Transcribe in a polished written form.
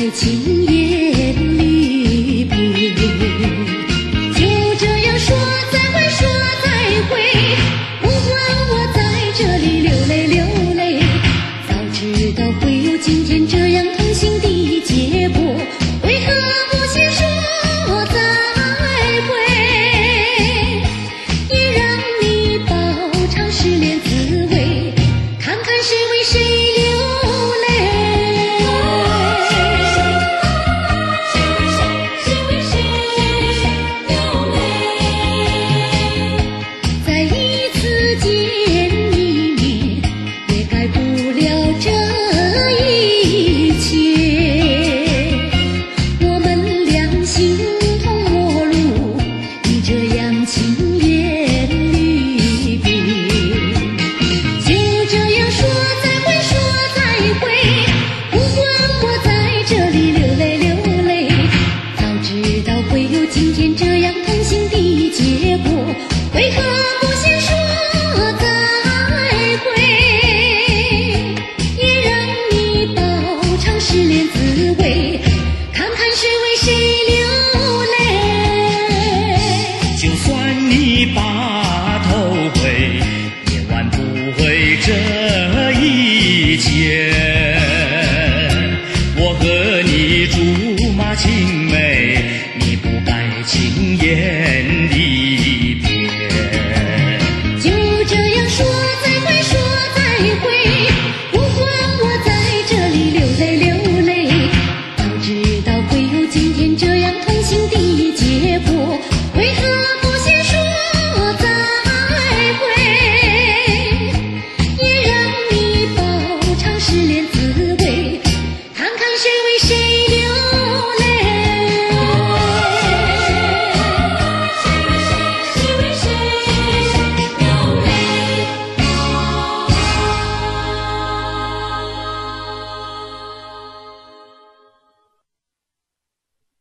该轻言离别。就这样说再会，说再会，不管我在这里流泪流泪。早知道会有今天这样痛心的结果，为何不先说再会，也让你饱尝失恋滋味，看看谁为谁流泪。再一次见一面，也改不了这一切。我们俩形同陌路，你这样轻言离别。就这样说再会，说再会，不管我在这里流泪流泪。早知道会有今天这样痛心的结果，为何不先说再会，也让你饱尝失恋滋味，看看谁为谁流泪。 就算你把头回，也挽不回这一切。我和你竹马青梅，你不该轻言